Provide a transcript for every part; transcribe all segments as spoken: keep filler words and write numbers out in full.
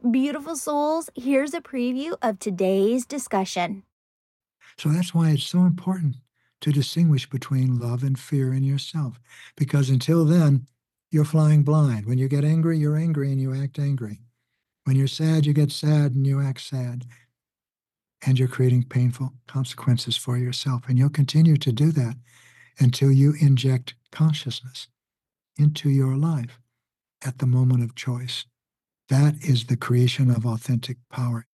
Beautiful souls, here's a preview of today's discussion. So that's why it's so important to distinguish between love and fear in yourself, because until then, you're flying blind. When you get angry, you're angry and you act angry. When you're sad, you get sad and you act sad. And you're creating painful consequences for yourself. And you'll continue to do that until you inject consciousness into your life at the moment of choice. That is the creation of authentic power.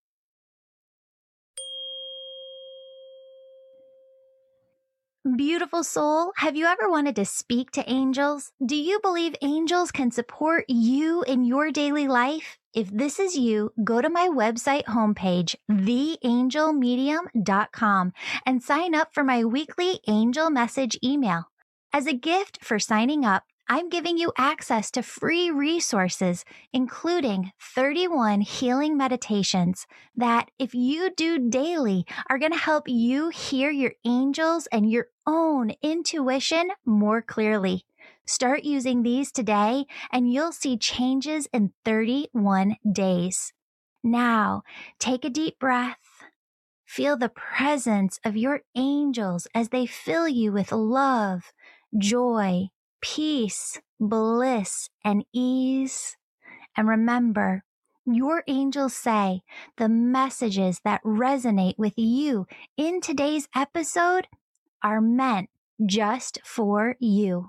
Beautiful soul, have you ever wanted to speak to angels? Do you believe angels can support you in your daily life? If this is you, go to my website homepage, the angel medium dot com, and sign up for my weekly angel message email. As a gift for signing up, I'm giving you access to free resources, including thirty-one healing meditations that, if you do daily, are going to help you hear your angels and your own intuition more clearly. Start using these today, and you'll see changes in thirty-one days. Now, take a deep breath. Feel the presence of your angels as they fill you with love, joy, peace, bliss, and ease. And remember, your angels say the messages that resonate with you in today's episode are meant just for you.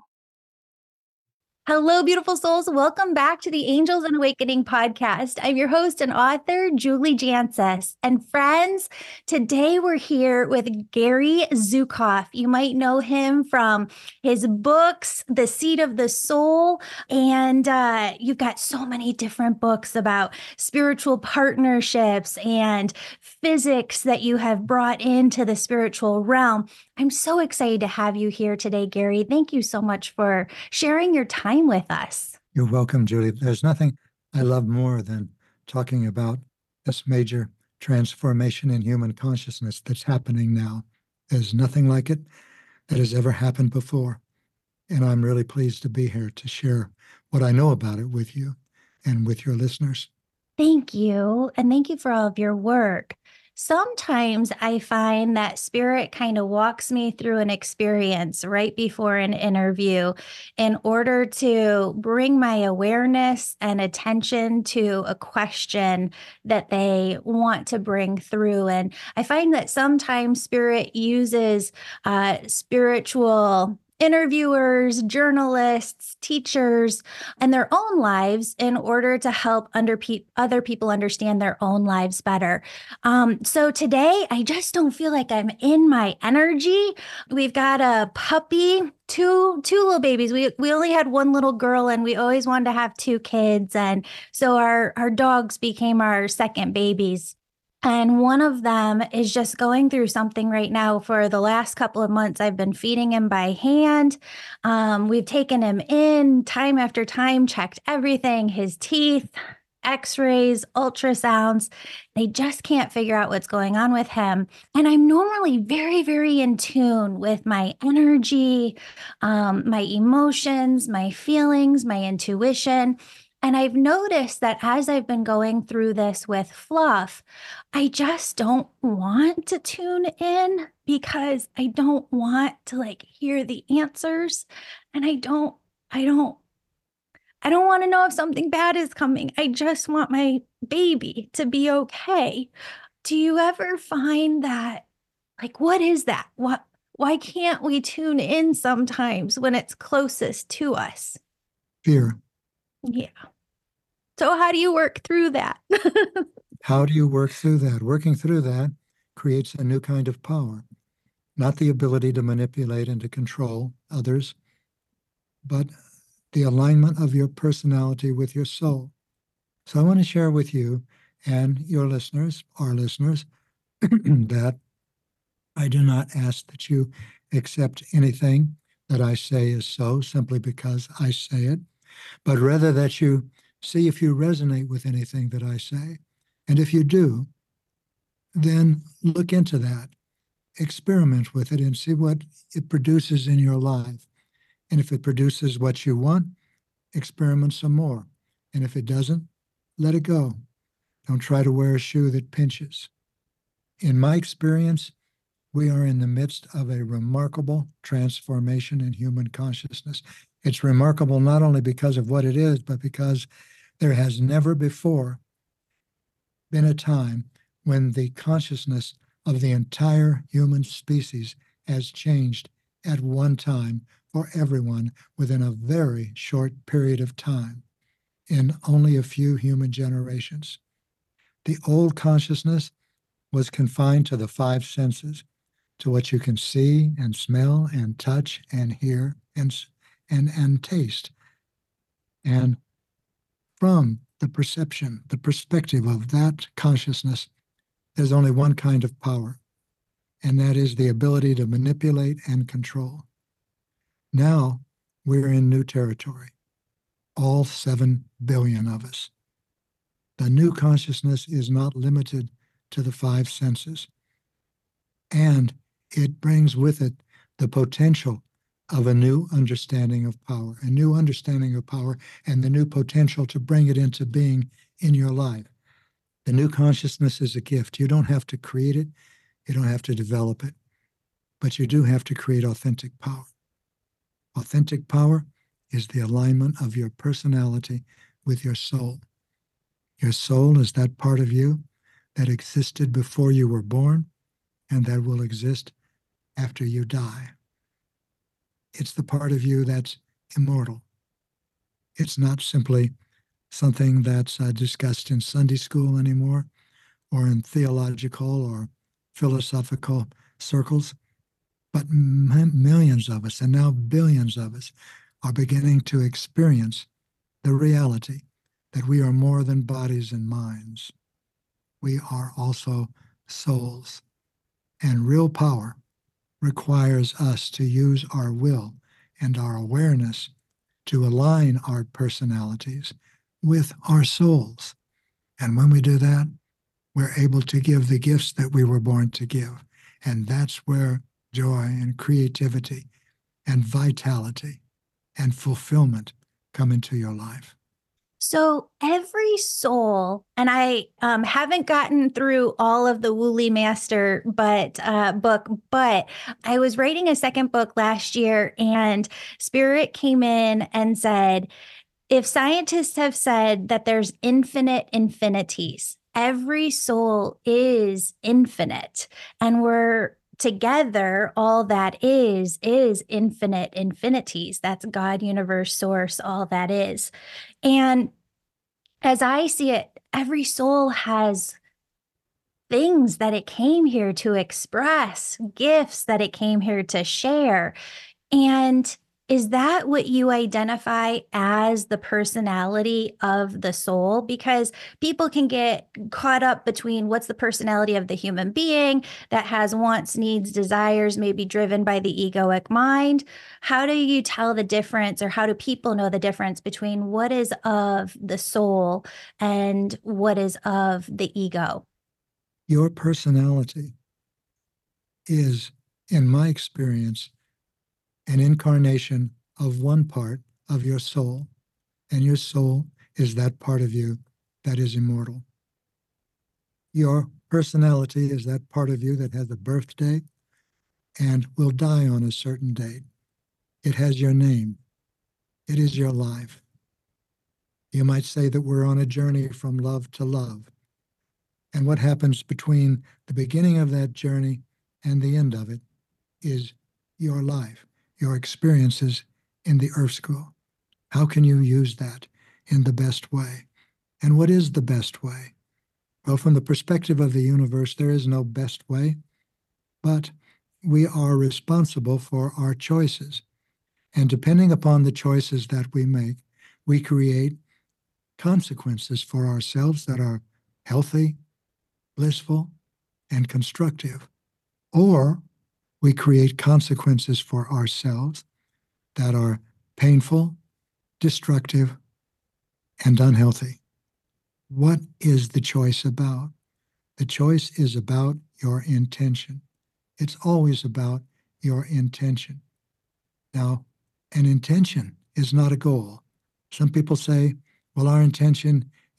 Hello, beautiful souls. Welcome back to the Angels and Awakening podcast. I'm your host and author, Julie Jancius. And friends, today we're here with Gary Zukav. You might know him from his books, The Seed of the Soul. And uh, you've got so many different books about spiritual partnerships and physics that you have brought into the spiritual realm. I'm so excited to have you here today, Gary. Thank you so much for sharing your time with us. You're welcome, Julie. There's nothing I love more than talking about this major transformation in human consciousness that's happening now. There's nothing like it that has ever happened before. And I'm really pleased to be here to share what I know about it with you and with your listeners. Thank you. And thank you for all of your work. Sometimes I find that spirit kind of walks me through an experience right before an interview in order to bring my awareness and attention to a question that they want to bring through. And I find that sometimes spirit uses uh, spiritual interviewers, journalists, teachers, and their own lives in order to help under pe- other people understand their own lives better. Um, so today, I just don't feel like I'm in my energy. We've got a puppy, two two little babies. We we only had one little girl, and we always wanted to have two kids, and so our our dogs became our second babies. And one of them is just going through something right now. For the last couple of months, I've been feeding him by hand. Um, we've taken him in time after time, checked everything, his teeth, x-rays, ultrasounds. They just can't figure out what's going on with him. And I'm normally very, very in tune with my energy, um, my emotions, my feelings, my intuition. And I've noticed that as I've been going through this with Fluff, I just don't want to tune in because I don't want to like hear the answers. And I don't, I don't, I don't want to know if something bad is coming. I just want my baby to be okay. Do you ever find that, like, what is that? What, why can't we tune in sometimes when it's closest to us? Fear. Yeah. So how do you work through that? How do you work through that? Working through that creates a new kind of power, not the ability to manipulate and to control others, but the alignment of your personality with your soul. So I want to share with you and your listeners, our listeners, that I do not ask that you accept anything that I say is so simply because I say it, but rather that you see if you resonate with anything that I say. And if you do, then look into that, experiment with it, and see what it produces in your life. And if it produces what you want, experiment some more. And if it doesn't, let it go. Don't try to wear a shoe that pinches. In my experience, we are in the midst of a remarkable transformation in human consciousness. It's remarkable not only because of what it is, but because there has never before been a time when the consciousness of the entire human species has changed at one time for everyone within a very short period of time in only a few human generations. The old consciousness was confined to the five senses, to what you can see and smell and touch and hear and, and, and taste. And from the perception, the perspective of that consciousness, there's only one kind of power, and that is the ability to manipulate and control. Now we're in new territory, all seven billion of us. The new consciousness is not limited to the five senses, and it brings with it the potential of a new understanding of power, a new understanding of power, and the new potential to bring it into being in your life. The new consciousness is a gift. You don't have to create it. You don't have to develop it, but you do have to create authentic power. Authentic power is the alignment of your personality with your soul. Your soul is that part of you that existed before you were born and that will exist after you die. It's the part of you that's immortal. It's not simply something that's uh, discussed in Sunday school anymore or in theological or philosophical circles, but m- millions of us, and now billions of us, are beginning to experience the reality that we are more than bodies and minds. We are also souls. And real power requires us to use our will and our awareness to align our personalities with our souls. And when we do that, we're able to give the gifts that we were born to give. And that's where joy and creativity and vitality and fulfillment come into your life. So every soul, and I um, haven't gotten through all of the Woolly Master but uh, book, but I was writing a second book last year, and Spirit came in and said, if scientists have said that there's infinite infinities, every soul is infinite, and we're together, all that is, is infinite infinities. That's God, universe, source, all that is. And as I see it, every soul has things that it came here to express, gifts that it came here to share. And is that what you identify as the personality of the soul? Because people can get caught up between what's the personality of the human being that has wants, needs, desires, maybe driven by the egoic mind. How do you tell the difference, or how do people know the difference between what is of the soul and what is of the ego? Your personality is, in my experience, an incarnation of one part of your soul, and your soul is that part of you that is immortal. Your personality is that part of you that has a birthday and will die on a certain date. It has your name. It is your life. You might say that we're on a journey from love to love. And what happens between the beginning of that journey and the end of it is your life, your experiences in the Earth School. How can you use that in the best way? And what is the best way? Well, from the perspective of the universe, there is no best way, but we are responsible for our choices. And depending upon the choices that we make, we create consequences for ourselves that are healthy, blissful, and constructive. Or we create consequences for ourselves that are painful, destructive, and unhealthy. What is the choice about? The choice is about your intention. It's always about your intention. Now, an intention is not a goal. Some people say, well, our intention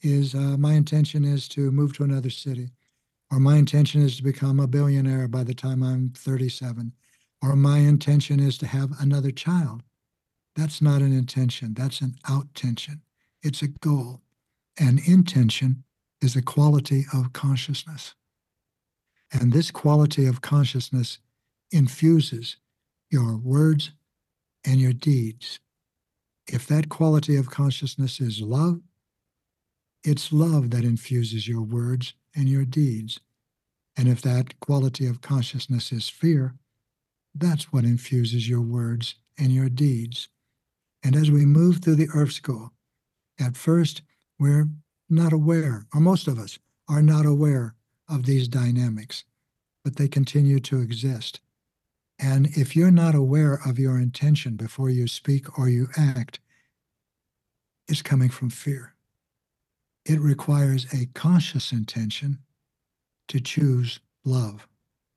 is uh, my intention is to move to another city, or my intention is to become a billionaire by the time I'm thirty-seven, or my intention is to have another child. That's not an intention, that's an out-tension. It's a goal. And intention is a quality of consciousness. And this quality of consciousness infuses your words and your deeds. If that quality of consciousness is love, it's love that infuses your words and your deeds. And if that quality of consciousness is fear, that's what infuses your words and your deeds. And as we move through the Earth School, at first, we're not aware, or most of us are not aware of these dynamics, but they continue to exist. And if you're not aware of your intention before you speak or you act, it's coming from fear. It requires a conscious intention to choose love.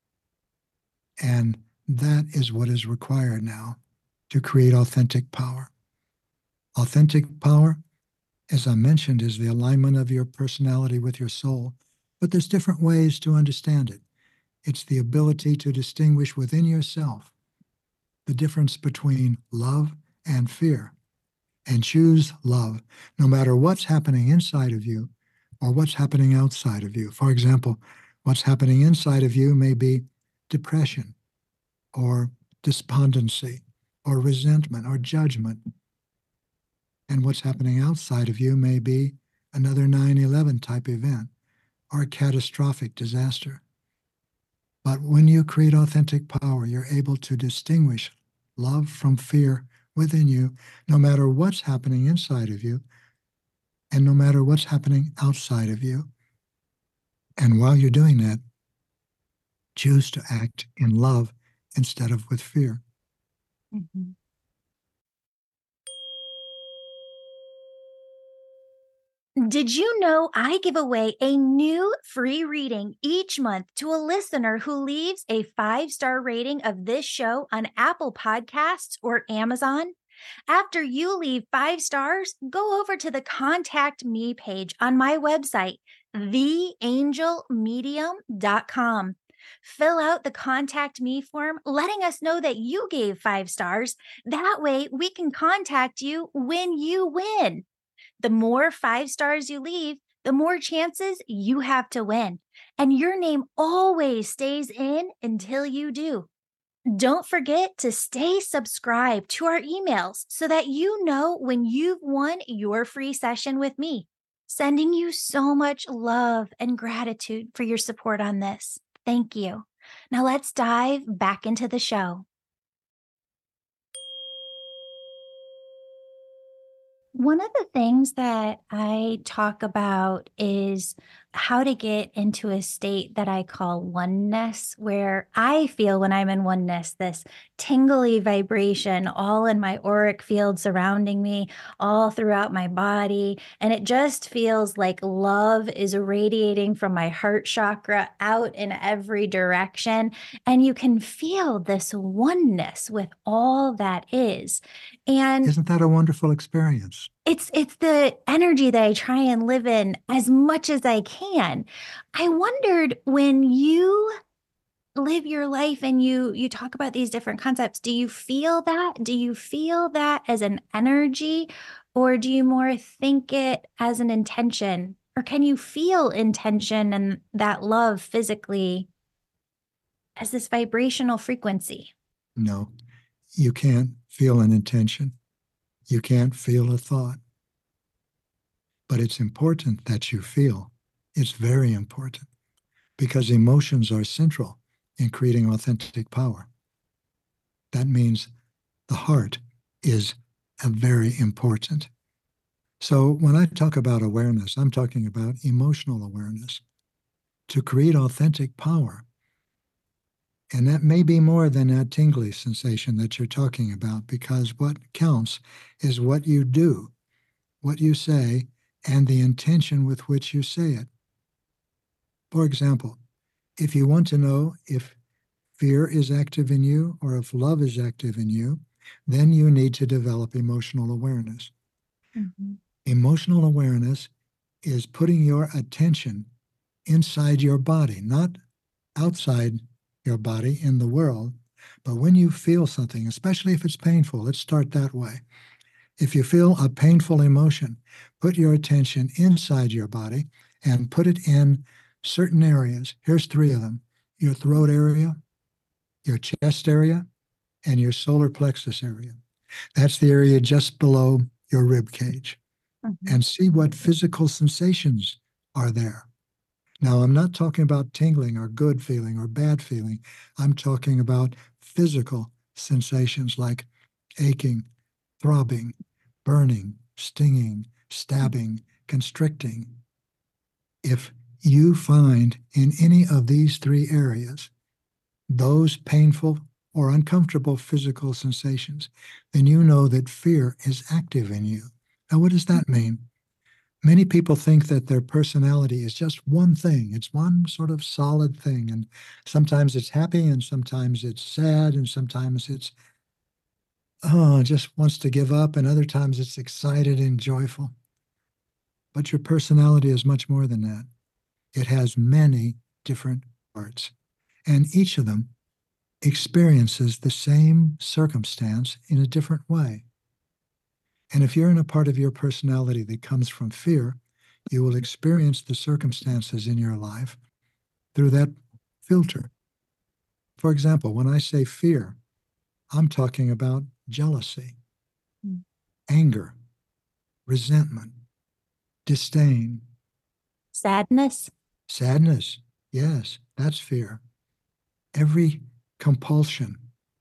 And that is what is required now to create authentic power. Authentic power, as I mentioned, is the alignment of your personality with your soul, but there's different ways to understand it. It's the ability to distinguish within yourself the difference between love and fear, and choose love, no matter what's happening inside of you or what's happening outside of you. For example, what's happening inside of you may be depression or despondency or resentment or judgment. And what's happening outside of you may be another nine eleven type event or a catastrophic disaster. But when you create authentic power, you're able to distinguish love from fear within you, no matter what's happening inside of you and no matter what's happening outside of you. And while you're doing that, choose to act in love instead of with fear. Mm-hmm. Did you know I give away a new free reading each month to a listener who leaves a five-star rating of this show on Apple Podcasts or Amazon? After you leave five stars, go over to the Contact Me page on my website, the angel medium dot com. Fill out the Contact Me form, letting us know that you gave five stars. That way we can contact you when you win. The more five stars you leave, the more chances you have to win. And your name always stays in until you do. Don't forget to stay subscribed to our emails so that you know when you've won your free session with me. Sending you so much love and gratitude for your support on this. Thank you. Now let's dive back into the show. One of the things that I talk about is how to get into a state that I call oneness, where I feel when I'm in oneness, this tingly vibration all in my auric field surrounding me, all throughout my body. And it just feels like love is radiating from my heart chakra out in every direction. And you can feel this oneness with all that is. And Isn't that a wonderful experience? It's it's the energy that I try and live in as much as I can. I wondered, when you live your life and you you talk about these different concepts, do you feel that? Do you feel that as an energy, or do you more think it as an intention? Or can you feel intention and that love physically as this vibrational frequency? No, you can't feel an intention. You can't feel a thought. But it's important that you feel. It's very important, because emotions are central in creating authentic power. That means the heart is a very important. So when I talk about awareness, I'm talking about emotional awareness to create authentic power. And that may be more than that tingly sensation that you're talking about, because what counts is what you do, what you say, and the intention with which you say it. For example, if you want to know if fear is active in you or if love is active in you, then you need to develop emotional awareness. Mm-hmm. Emotional awareness is putting your attention inside your body, not outside your body in the world. But when you feel something, especially if it's painful, let's start that way. If you feel a painful emotion, put your attention inside your body and put it in certain areas. Here's three of them: your throat area, your chest area, and your solar plexus area. That's the area just below your rib cage. Mm-hmm. And see what physical sensations are there. Now, I'm not talking about tingling or good feeling or bad feeling. I'm talking about physical sensations like aching, throbbing, burning, stinging, stabbing, constricting. If you find in any of these three areas those painful or uncomfortable physical sensations, then you know that fear is active in you. Now, what does that mean? Many people think that their personality is just one thing. It's one sort of solid thing. And sometimes it's happy, and sometimes it's sad, and sometimes it's, oh, just wants to give up, and other times it's excited and joyful. But your personality is much more than that. It has many different parts, and each of them experiences the same circumstance in a different way. And if you're in a part of your personality that comes from fear, you will experience the circumstances in your life through that filter. For example, when I say fear, I'm talking about jealousy, mm. anger, resentment, disdain. Sadness? Sadness, yes, that's fear. Every compulsion,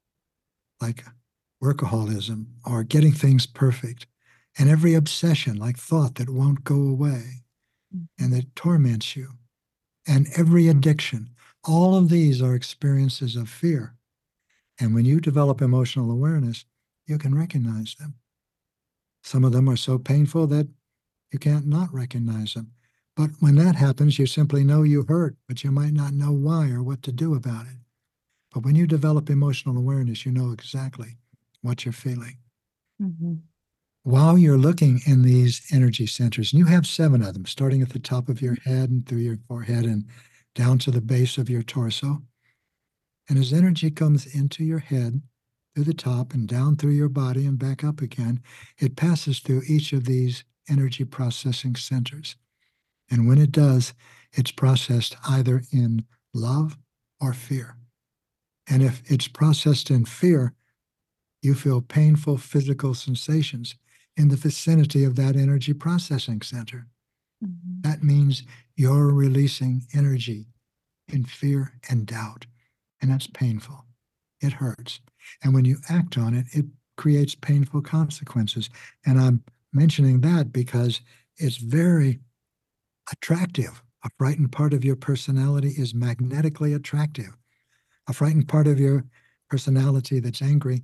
like workaholism or getting things perfect, and every obsession like thought that won't go away mm-hmm. and that torments you, and every addiction, all of these are experiences of fear. And when you develop emotional awareness, you can recognize them. Some of them are so painful that you can't not recognize them. But when that happens, you simply know you hurt, but you might not know why or what to do about it. But when you develop emotional awareness, you know exactly what you're feeling. Mm-hmm. While you're looking in these energy centers, and you have seven of them, starting at the top of your head and through your forehead and down to the base of your torso. And as energy comes into your head, through the top and down through your body and back up again, it passes through each of these energy processing centers. And when it does, it's processed either in love or fear. And if it's processed in fear, you feel painful physical sensations in the vicinity of that energy processing center. Mm-hmm. That means you're releasing energy in fear and doubt, and that's painful. It hurts. And when you act on it, it creates painful consequences. And I'm mentioning that because it's very attractive. A frightened part of your personality is magnetically attractive. A frightened part of your personality that's angry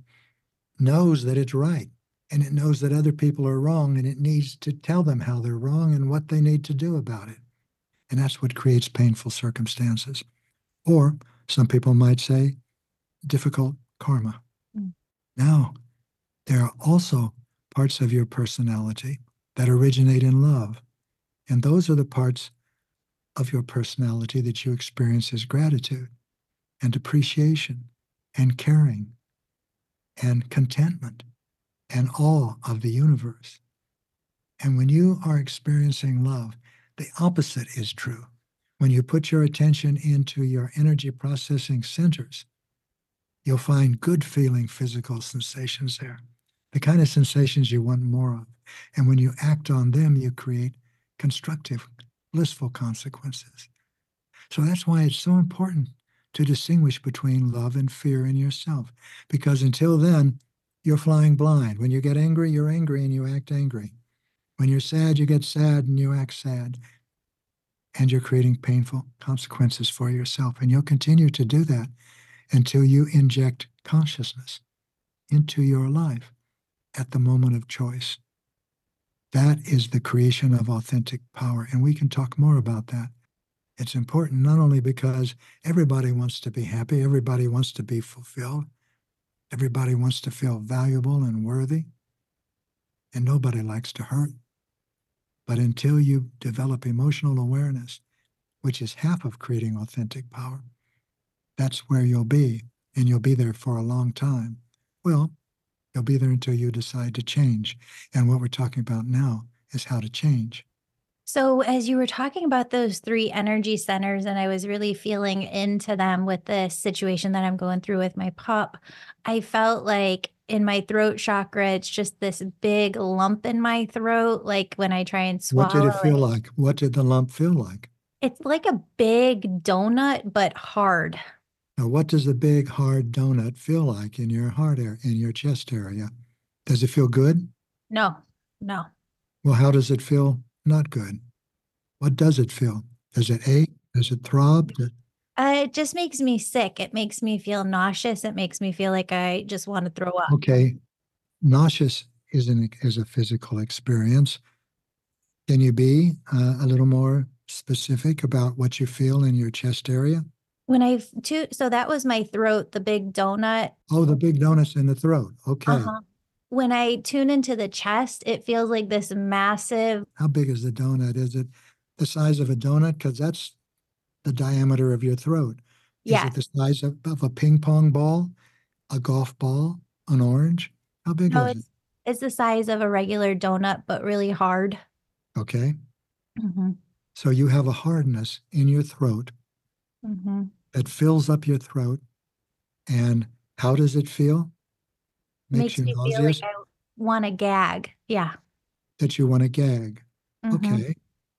knows that it's right, and it knows that other people are wrong, and it needs to tell them how they're wrong and what they need to do about it. And that's what creates painful circumstances. Or some people might say difficult karma. Mm. Now, there are also parts of your personality that originate in love. And those are the parts of your personality that you experience as gratitude and appreciation and caring and contentment and awe of the universe. And when you are experiencing love, the opposite is true. When you put your attention into your energy processing centers, you'll find good feeling physical sensations there, the kind of sensations you want more of. And when you act on them, you create constructive, blissful consequences. So that's why it's so important to distinguish between love and fear in yourself, because until then, you're flying blind. When you get angry, you're angry and you act angry. When you're sad, you get sad and you act sad. And you're creating painful consequences for yourself. And you'll continue to do that until you inject consciousness into your life at the moment of choice. That is the creation of authentic power. And we can talk more about that. It's important not only because everybody wants to be happy, everybody wants to be fulfilled, everybody wants to feel valuable and worthy, and nobody likes to hurt. But until you develop emotional awareness, which is half of creating authentic power, that's where you'll be, and you'll be there for a long time. Well, you'll be there until you decide to change. And what we're talking about now is how to change. So, as you were talking about those three energy centers, and I was really feeling into them with this situation that I'm going through with my pup, I felt like in my throat chakra, it's just this big lump in my throat. Like when I try and What did swallow it feel it, like? What did the lump feel like? it's like a big donut, but hard. Now, what does a big hard donut feel like in your heart area, in your chest area? Does it feel good? No, no. Well, how does it feel not good? What does it feel? Does it ache? Does it throb? Does- Uh, it just makes me sick. It makes me feel nauseous. It makes me feel like I just want to throw up. Okay, nauseous is an is a physical experience. Can you be uh, a little more specific about what you feel in your chest area? When I to so that was my throat, the big donut. Oh, the big donuts in the throat. Okay. Uh-huh. When I tune into the chest, it feels like this massive, How big is the donut? Is it the size of a donut? Because that's the diameter of your throat. Is yeah. it the size of, of a ping pong ball, a golf ball, an orange? How big No, is it? it's it's the size of a regular donut, but really hard. Okay. Mm-hmm. So you have a hardness in your throat Mm-hmm. that fills up your throat. And how does it feel? Makes Makes you me feel like nauseous, I want to gag. Yeah. that you want to gag. Mm-hmm. Okay.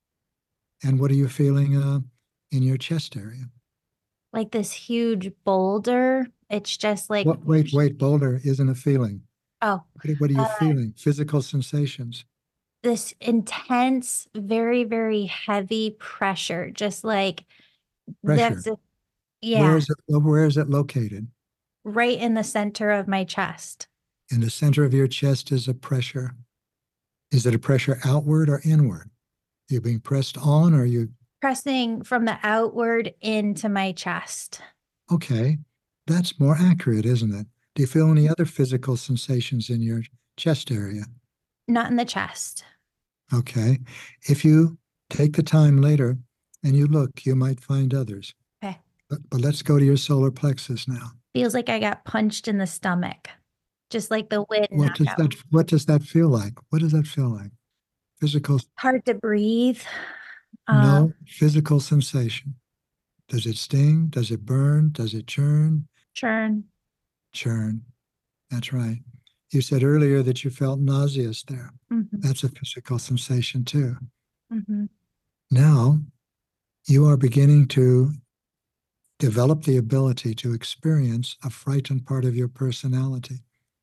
And what are you feeling uh, in your chest area? Like this huge boulder. It's just like, What, wait, wait, boulder isn't a feeling. oh, What, what are you uh, feeling? Physical sensations, this intense, very, very heavy pressure. Just like pressure. that's, a, Where yeah, is it? Where is it located? right in the center of my chest. In the center of your chest is a pressure. Is it a pressure outward or inward? Are you being pressed on or are you, Pressing from the outward into my chest. okay, that's more accurate, isn't it? Do you feel any other physical sensations in your chest area? Not in the chest. Okay. If you take the time later and you look, you might find others. Okay. But, but let's go to your solar plexus now. Feels like I got punched in the stomach, just like the wind What does knockout. that what does that feel like? What does that feel like? Physical, Hard to breathe. Um, no physical sensation. Does it sting? Does it burn? Does it churn? churn. Churn. That's right. You said earlier that you felt nauseous there. Mm-hmm. That's a physical sensation too. Mm-hmm. Now you are beginning to develop the ability to experience a frightened part of your personality.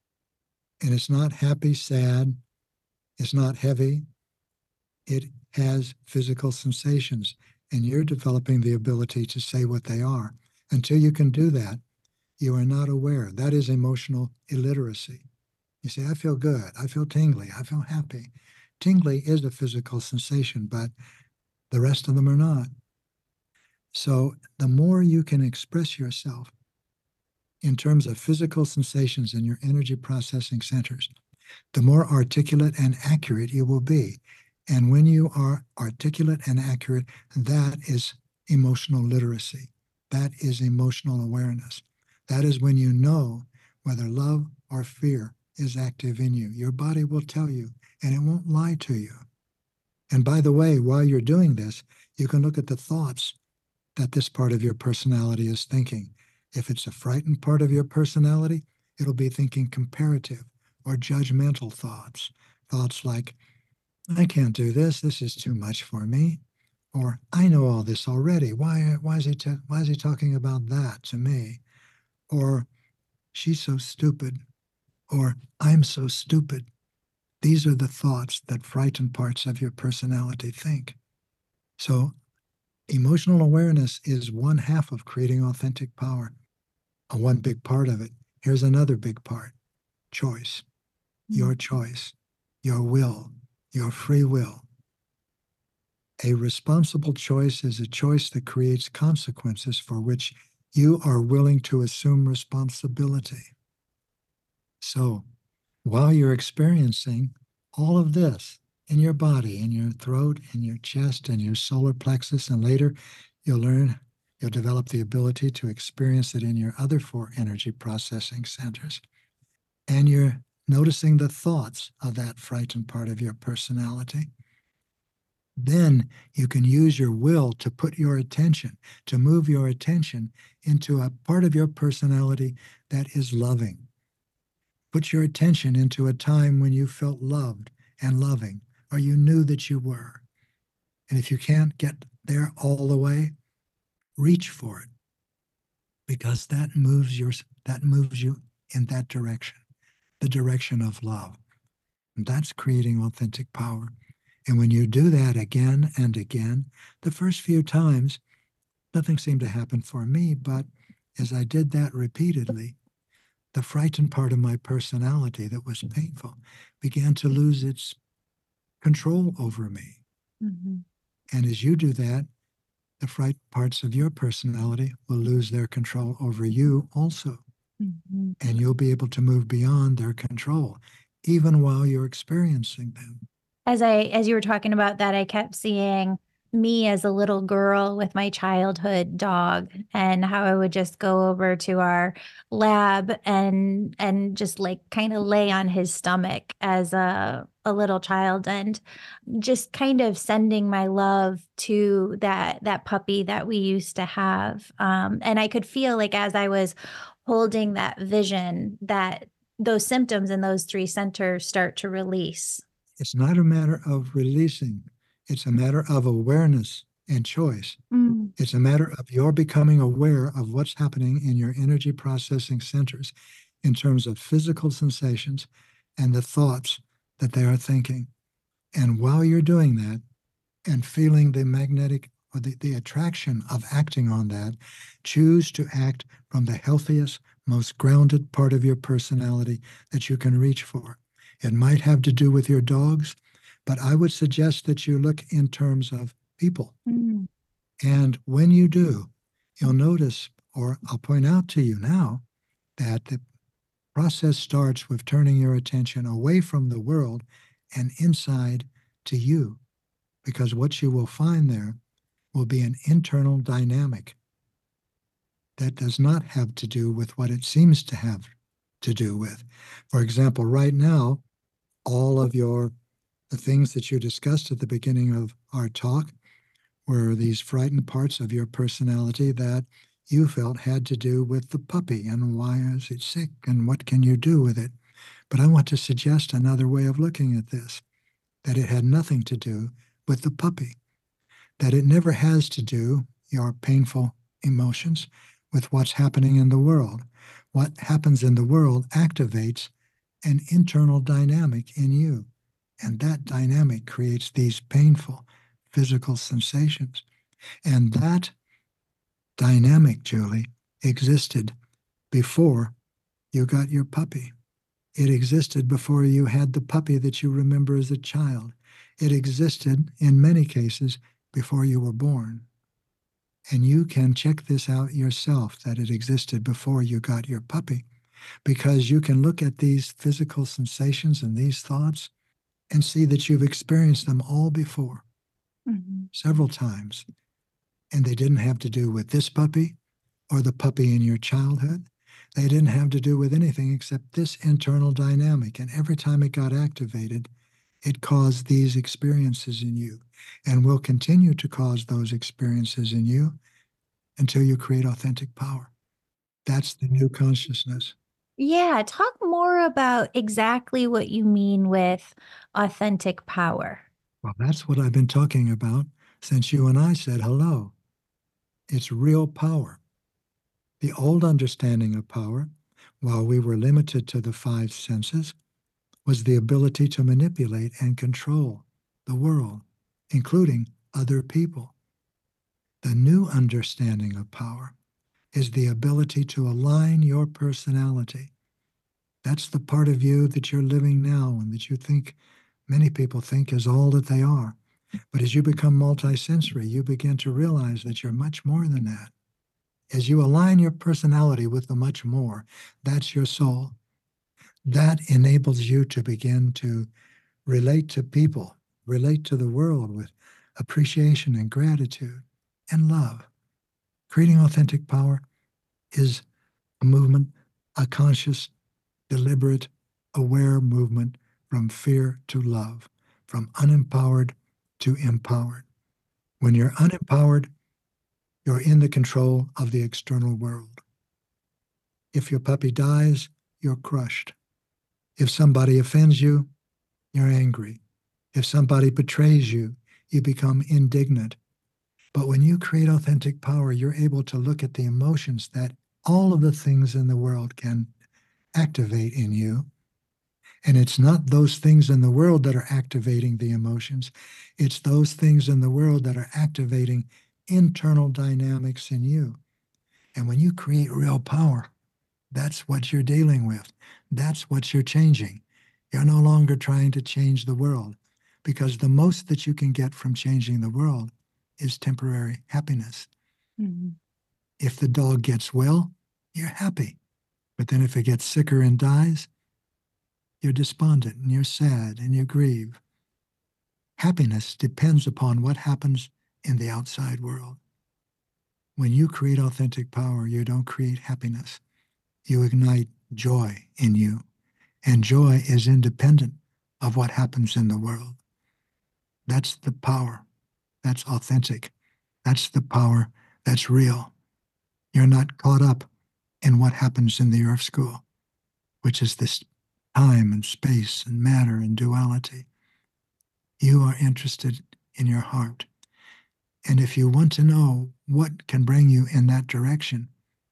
And it's not happy, sad, it's not heavy, it has physical sensations. And you're developing the ability to say what they are. Until you can do that, you are not aware. That is emotional illiteracy. You say, I feel good, I feel tingly, I feel happy. Tingly is a physical sensation, but the rest of them are not. So the more you can express yourself in terms of physical sensations in your energy processing centers, the more articulate and accurate you will be. And when you are articulate and accurate, that is emotional literacy. That is emotional awareness. That is when you know whether love or fear is active in you. Your body will tell you, and it won't lie to you. And by the way, while you're doing this, you can look at the thoughts that this part of your personality is thinking. If it's a frightened part of your personality, it'll be thinking comparative or judgmental thoughts. Thoughts like, I can't do this. This is too much for me. Or I know all this already. Why, why, is he ta- why is he talking about that to me? Or she's so stupid. Or I'm so stupid. These are the thoughts that frightened parts of your personality think. So emotional awareness is one half of creating authentic power, a one big part of it. Here's another big part: choice, your choice, your will, your free will. A responsible choice is a choice that creates consequences for which you are willing to assume responsibility. So while you're experiencing all of this, in your body, in your throat, in your chest, and your solar plexus. And later you'll learn, you'll develop the ability to experience it in your other four energy processing centers. And you're noticing the thoughts of that frightened part of your personality. Then you can use your will to put your attention, to move your attention into a part of your personality that is loving. Put your attention into a time when you felt loved and loving, or you knew that you were. And if you can't get there all the way, reach for it, because that moves your that moves you in that direction, the direction of love. And that's creating authentic power. And when you do that again and again, the first few times, nothing seemed to happen for me. But as I did that repeatedly, the frightened part of my personality that was painful began to lose its control over me. Mm-hmm. And as you do that, the frightened parts of your personality will lose their control over you also. Mm-hmm. And you'll be able to move beyond their control, even while you're experiencing them. As I, as you were talking about that, I kept seeing me as a little girl with my childhood dog, and how I would just go over to our lab and and just like kind of lay on his stomach as a a little child, and just kind of sending my love to that that puppy that we used to have. Um, and I could feel like as I was holding that vision, that those symptoms in those three centers start to release. It's not a matter of releasing. It's a matter of awareness and choice. Mm. It's a matter of your becoming aware of what's happening in your energy processing centers in terms of physical sensations and the thoughts that they are thinking. And while you're doing that and feeling the magnetic or the, the attraction of acting on that, choose to act from the healthiest, most grounded part of your personality that you can reach for. It might have to do with your dogs, but I would suggest that you look in terms of people. Mm. And when you do, you'll notice, or I'll point out to you now, that the process starts with turning your attention away from the world and inside to you, because what you will find there will be an internal dynamic that does not have to do with what it seems to have to do with. For example, right now, all of your the things that you discussed at the beginning of our talk were these frightened parts of your personality that you felt had to do with the puppy and why is it sick and what can you do with it. But I want to suggest another way of looking at this, that it had nothing to do with the puppy, that it never has to do, your painful emotions, with what's happening in the world. What happens in the world activates an internal dynamic in you. And that dynamic creates these painful physical sensations. And that dynamic, Julie, existed before you got your puppy. It existed before you had the puppy that you remember as a child. It existed, in many cases, before you were born. And you can check this out yourself, that it existed before you got your puppy, because you can look at these physical sensations and these thoughts and see that you've experienced them all before, Mm-hmm. several times. And they didn't have to do with this puppy or the puppy in your childhood. They didn't have to do with anything except this internal dynamic. And every time it got activated, it caused these experiences in you and will continue to cause those experiences in you until you create authentic power. That's the new consciousness. Yeah, talk more about exactly what you mean with authentic power. Well, that's what I've been talking about since you and I said hello. It's real power. The old understanding of power, while we were limited to the five senses, was the ability to manipulate and control the world, including other people. The new understanding of power is the ability to align your personality. That's the part of you that you're living now and that you think many people think is all that they are. But as you become multisensory, you begin to realize that you're much more than that. As you align your personality with the much more, that's your soul. That enables you to begin to relate to people relate to the world with appreciation and gratitude and love. Creating authentic power is a movement, a conscious, deliberate, aware movement from fear to love, from unempowered to empowered. When you're unempowered, you're in the control of the external world. If your puppy dies, you're crushed. If somebody offends you, you're angry. If somebody betrays you, you become indignant. But when you create authentic power, you're able to look at the emotions that all of the things in the world can activate in you. And it's not those things in the world that are activating the emotions. It's those things in the world that are activating internal dynamics in you. And when you create real power, that's what you're dealing with. That's what you're changing. You're no longer trying to change the world, because the most that you can get from changing the world is temporary happiness. Mm-hmm. If the dog gets well, you're happy. But then if it gets sicker and dies, you're despondent and you're sad and you grieve. Happiness depends upon what happens in the outside world. When you create authentic power, you don't create happiness. You ignite joy in you. And joy is independent of what happens in the world. That's the power. That's authentic. That's the power that's real. You're not caught up in what happens in the earth school, which is this time and space and matter and duality. You are interested in your heart. And if you want to know what can bring you in that direction,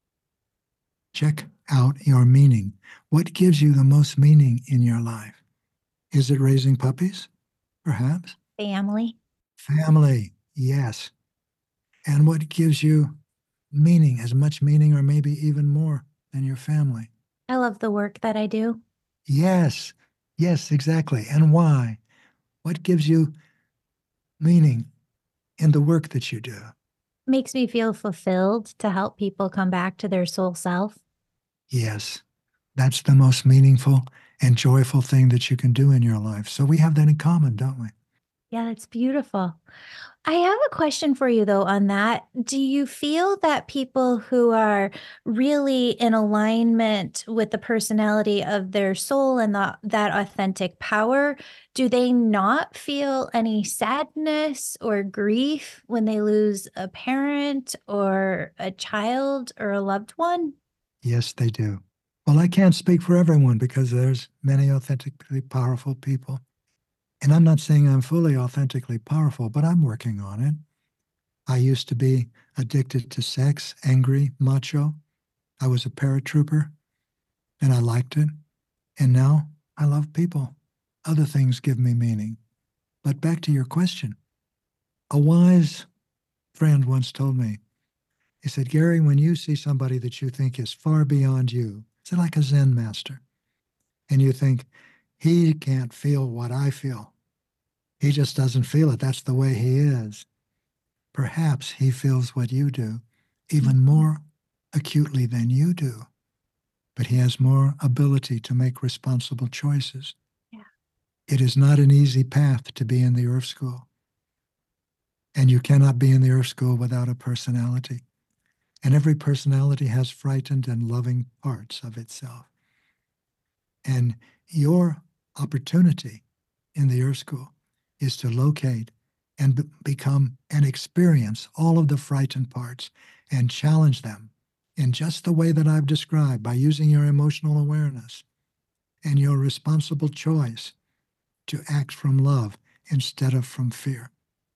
check out your meaning. What gives you the most meaning in your life? Is it raising puppies? Perhaps. Family. Family, yes. And what gives you meaning, as much meaning or maybe even more than your family? I love the work that I do. Yes, yes, exactly. And why? What gives you meaning in the work that you do? Makes me feel fulfilled to help people come back to their soul self. Yes, that's the most meaningful and joyful thing that you can do in your life. So we have that in common, don't we? Yeah, that's beautiful. I have a question for you, though, on that. Do you feel that people who are really in alignment with the personality of their soul and the, that authentic power, do they not feel any sadness or grief when they lose a parent or a child or a loved one? Yes, they do. Well, I can't speak for everyone because there's many authentically powerful people. And I'm not saying I'm fully authentically powerful, but I'm working on it. I used to be addicted to sex, angry, macho. I was a paratrooper, and I liked it. And now I love people. Other things give me meaning. But back to your question. A wise friend once told me, he said, Gary, when you see somebody that you think is far beyond you, it's like a Zen master, and you think, he can't feel what I feel. He just doesn't feel it. That's the way he is. Perhaps he feels what you do, even more acutely than you do, but he has more ability to make responsible choices. Yeah. It is not an easy path to be in the Earth School. And you cannot be in the Earth School without a personality. And every personality has frightened and loving parts of itself. And your opportunity in the Earth School is to locate and b- become and experience all of the frightened parts and challenge them in just the way that I've described, by using your emotional awareness and your responsible choice to act from love instead of from fear.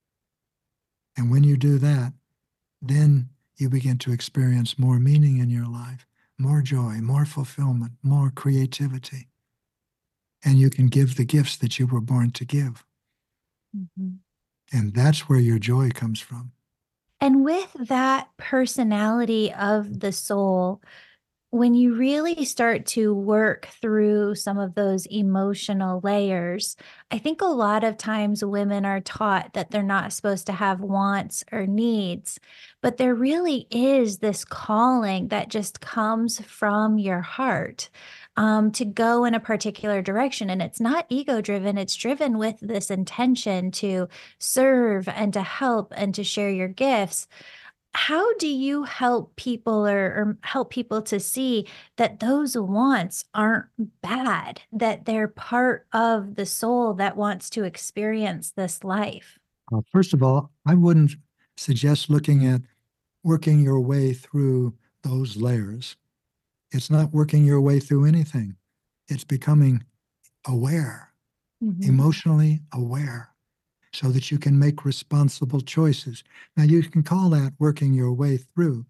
And when you do that, then you begin to experience more meaning in your life, more joy, more fulfillment, more creativity. And you can give the gifts that you were born to give. Mm-hmm. And that's where your joy comes from. And with that personality of the soul, when you really start to work through some of those emotional layers, I think a lot of times women are taught that they're not supposed to have wants or needs, but there really is this calling that just comes from your heart. um, to go in a particular direction. And it's not ego driven, it's driven with this intention to serve and to help and to share your gifts. How do you help people or, or help people to see that those wants aren't bad, that they're part of the soul that wants to experience this life? Uh, first of all, I wouldn't suggest looking at working your way through those layers. It's not working your way through anything. It's becoming aware, Mhm. emotionally aware, so that you can make responsible choices. Now, you can call that working your way through,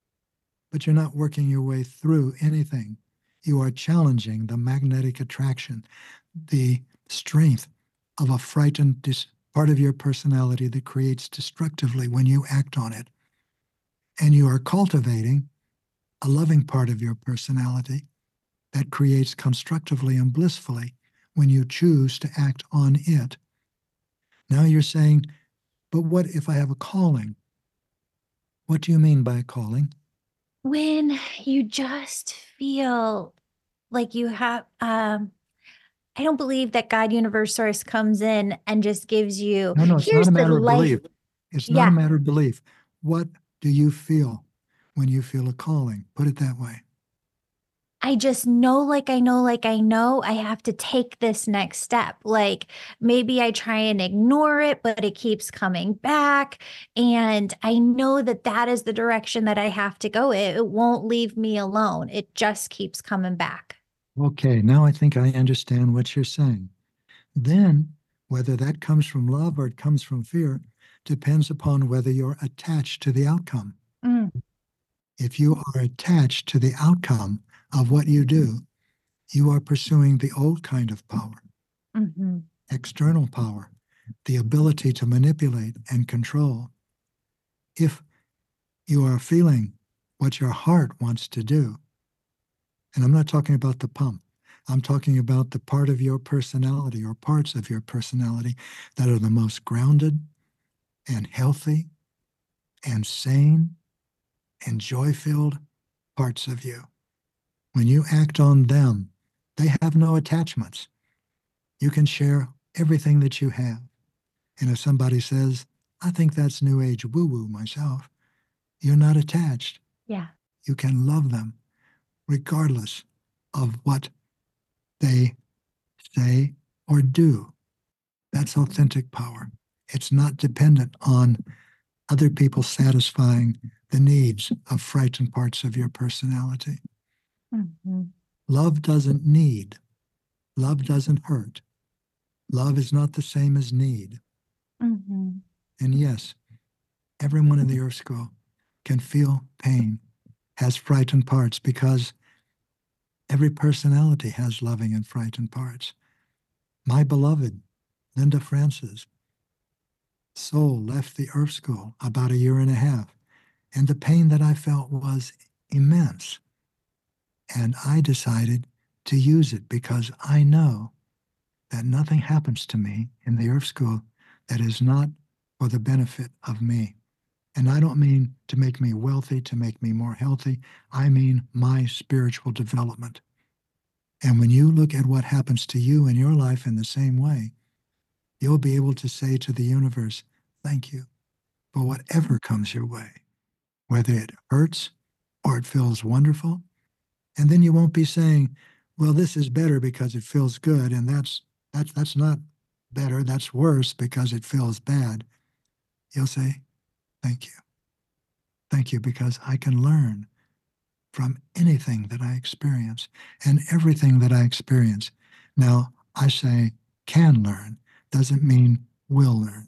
but you're not working your way through anything. You are challenging the magnetic attraction, the strength of a frightened dis- part of your personality that creates destructively when you act on it. And you are cultivating a loving part of your personality that creates constructively and blissfully when you choose to act on it. Now you're saying, but what if I have a calling? What do you mean by a calling? When you just feel like you have, um, I don't believe that God Universe Source comes in and just gives you, No, no, it's not here's a the matter of life. belief. It's not a Yeah. matter of belief. What do you feel when you feel a calling? Put it that way. I just know, like I know, like I know, I have to take this next step. Like maybe I try and ignore it, but it keeps coming back. And I know that that is the direction that I have to go. It, it won't leave me alone. It just keeps coming back. Okay, now I think I understand what you're saying. Then, whether that comes from love or it comes from fear depends upon whether you're attached to the outcome. Mm, If you are attached to the outcome of what you do, you are pursuing the old kind of power, mhm, external power, the ability to manipulate and control. If you are feeling what your heart wants to do, and I'm not talking about the pump, I'm talking about the part of your personality or parts of your personality that are the most grounded and healthy and sane and joy filled parts of you. When you act on them, they have no attachments. You can share everything that you have. And if somebody says, I think that's new age woo woo myself, you're not attached. yeah. You can love them regardless of what they say or do. That's authentic power. It's not dependent on other people satisfying the needs of frightened parts of your personality. Mhm, Love doesn't need, love doesn't hurt. Love is not the same as need. mhm, And yes, everyone in the Earth School can feel pain, has frightened parts, because every personality has loving and frightened parts. My beloved Linda Francis soul left the Earth School about a year and a half, and the pain that I felt was immense. And I decided to use it because I know that nothing happens to me in the Earth School that is not for the benefit of me. And I don't mean to make me wealthy, to make me more healthy. I mean my spiritual development. And when you look at what happens to you in your life in the same way, you'll be able to say to the universe, thank you for whatever comes your way, whether it hurts or it feels wonderful. And then you won't be saying, well, this is better because it feels good, and that's that's that's not better, that's worse because it feels bad. You'll say, thank you. Thank you, because I can learn from anything that I experience and everything that I experience. Now, I say can learn, doesn't mean will learn.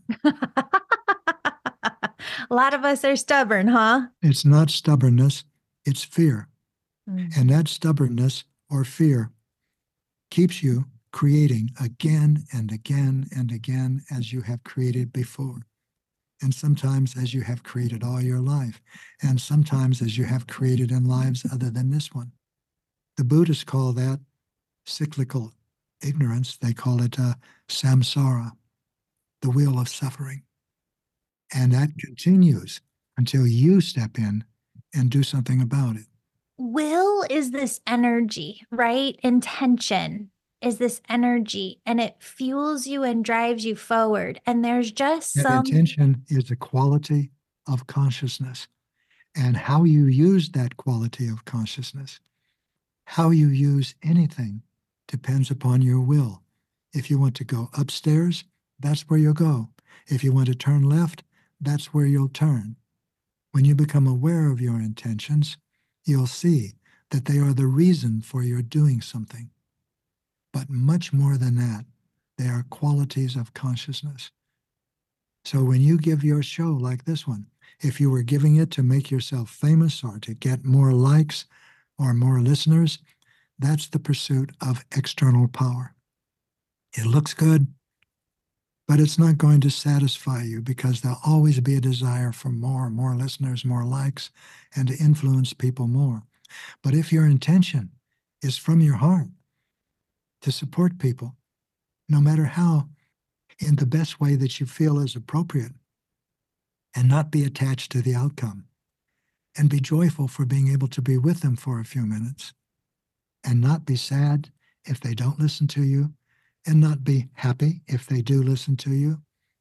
A lot of us are stubborn, huh? It's not stubbornness, it's fear. Mm. And that stubbornness or fear keeps you creating again and again and again as you have created before. And sometimes as you have created all your life, and sometimes as you have created in lives other than this one. The Buddhists call that cyclical ignorance. They call it uh, samsara, the wheel of suffering. And that continues until you step in and do something about it. will is this energy, right? Intention is this energy, and it fuels you and drives you forward. And there's just And some, intention is a quality of consciousness. And how you use that quality of consciousness, how you use anything, depends upon your will. If you want to go upstairs, that's where you'll go. If you want to turn left, that's where you'll turn. When you become aware of your intentions, you'll see that they are the reason for your doing something. But much more than that, they are qualities of consciousness. So when you give your show like this one, if you were giving it to make yourself famous or to get more likes or more listeners, that's the pursuit of external power. It looks good, but it's not going to satisfy you because there'll always be a desire for more, more listeners, more likes, and to influence people more. But if your intention is from your heart to support people, no matter how, in the best way that you feel is appropriate, and not be attached to the outcome, and be joyful for being able to be with them for a few minutes, and not be sad if they don't listen to you, and not be happy if they do listen to you,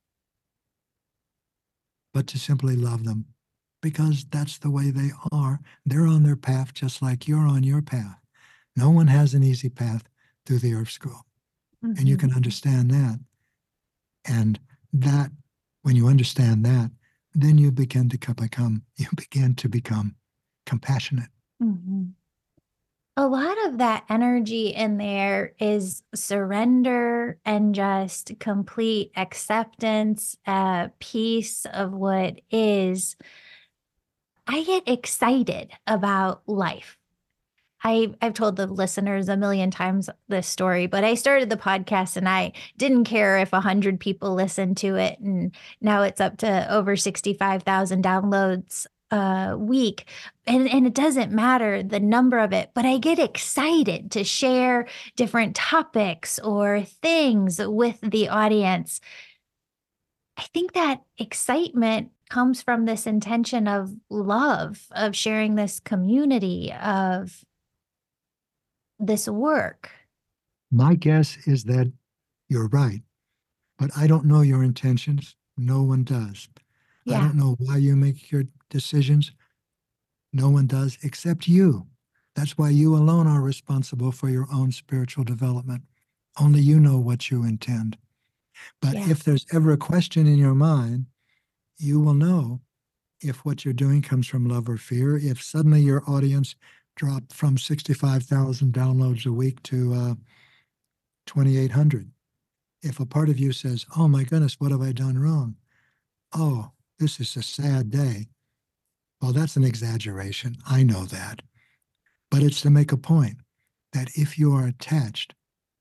but to simply love them because that's the way they are. They're on their path just like you're on your path. No one has an easy path through the Earth School, mm-hmm. and you can understand that. And that, when you understand that, then you begin to become, you begin to become compassionate. Mm-hmm. A lot of that energy in there is surrender and just complete acceptance, uh, peace of what is. I get excited about life. I, I've told the listeners a million times this story, but I started the podcast and I didn't care if one hundred people listened to it. And now it's up to over sixty-five thousand downloads a week. And, and it doesn't matter the number of it, but I get excited to share different topics or things with the audience. I think that excitement comes from this intention of love, of sharing this community, of this work. My guess is that you're right, but I don't know your intentions. No one does. Yeah. I don't know why you make your decisions. No one does except you. That's why you alone are responsible for your own spiritual development. Only you know what you intend. But Yeah. if there's ever a question in your mind, you will know if what you're doing comes from love or fear. If suddenly your audience dropped from sixty-five thousand downloads a week to uh, twenty-eight hundred, if a part of you says, oh my goodness, what have I done wrong? Oh, this is a sad day. Well, that's an exaggeration. I know that. But it's to make a point that if you are attached,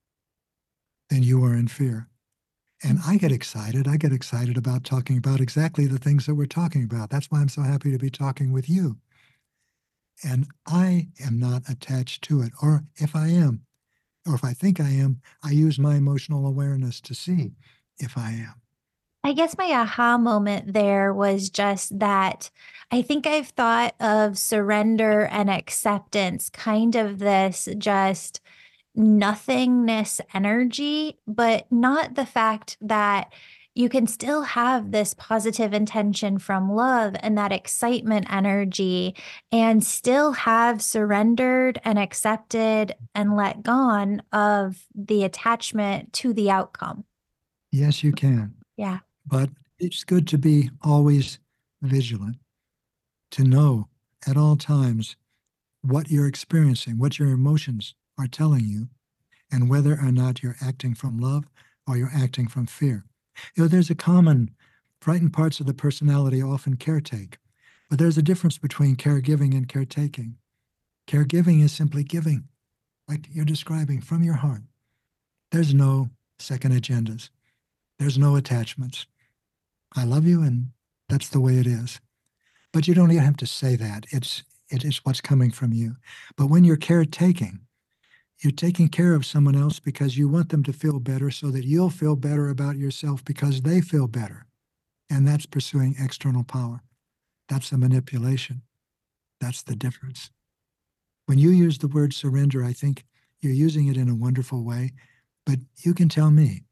then you are in fear. And I get excited. I get excited about talking about exactly the things that we're talking about. That's why I'm so happy to be talking with you. And I am not attached to it. Or if I am, or if I think I am, I use my emotional awareness to see if I am. I guess my aha moment there was just that I think I've thought of surrender and acceptance, kind of this just nothingness energy, but not the fact that you can still have this positive intention from love and that excitement energy and still have surrendered and accepted and let gone of the attachment to the outcome. Yes, you can. Yeah. But it's good to be always vigilant, to know at all times what you're experiencing, what your emotions are telling you, and whether or not you're acting from love or you're acting from fear. You know, there's a common, frightened parts of the personality often caretake, but there's a difference between caregiving and caretaking. Caregiving is simply giving, like you're describing, from your heart. There's no second agendas. There's no attachments. I love you, and that's the way it is. But you don't even have to say that. It's it is what's coming from you. But when you're caretaking, you're taking care of someone else because you want them to feel better so that you'll feel better about yourself because they feel better. And that's pursuing external power. That's a manipulation. That's the difference. When you use the word surrender, I think you're using it in a wonderful way, but you can tell me.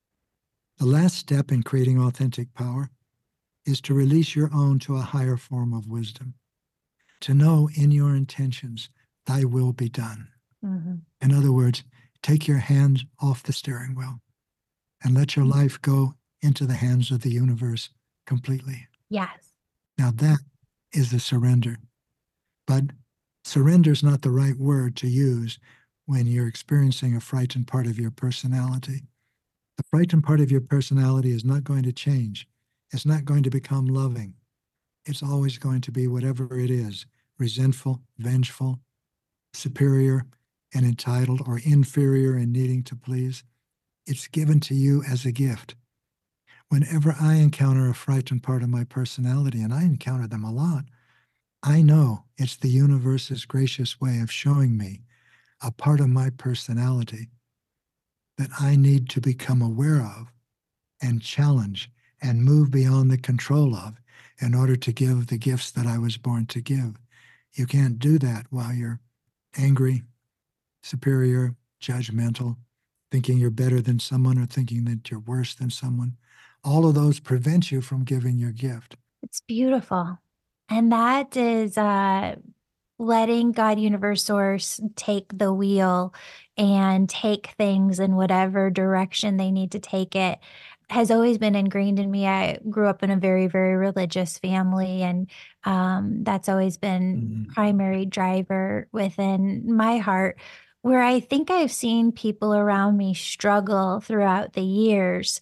The last step in creating authentic power is to release your own to a higher form of wisdom, to know in your intentions, thy will be done. Mm-hmm. In other words, take your hands off the steering wheel and let your life go into the hands of the universe completely. Yes. Now that is the surrender. But surrender is not the right word to use when you're experiencing a frightened part of your personality. The frightened part of your personality is not going to change. It's not going to become loving. It's always going to be whatever it is, resentful, vengeful, superior and entitled, or inferior and needing to please. It's given to you as a gift. Whenever I encounter a frightened part of my personality, and I encounter them a lot, I know it's the universe's gracious way of showing me a part of my personality that I need to become aware of and challenge and move beyond the control of in order to give the gifts that I was born to give. You can't do that while you're angry, superior, judgmental, thinking you're better than someone or thinking that you're worse than someone. All of those prevent you from giving your gift. It's beautiful. And that is uh, letting God Universe Source take the wheel and take things in whatever direction they need to take it has always been ingrained in me. I grew up in a very, very religious family, and um, that's always been mm-hmm. primary driver within my heart, where I think I've seen people around me struggle throughout the years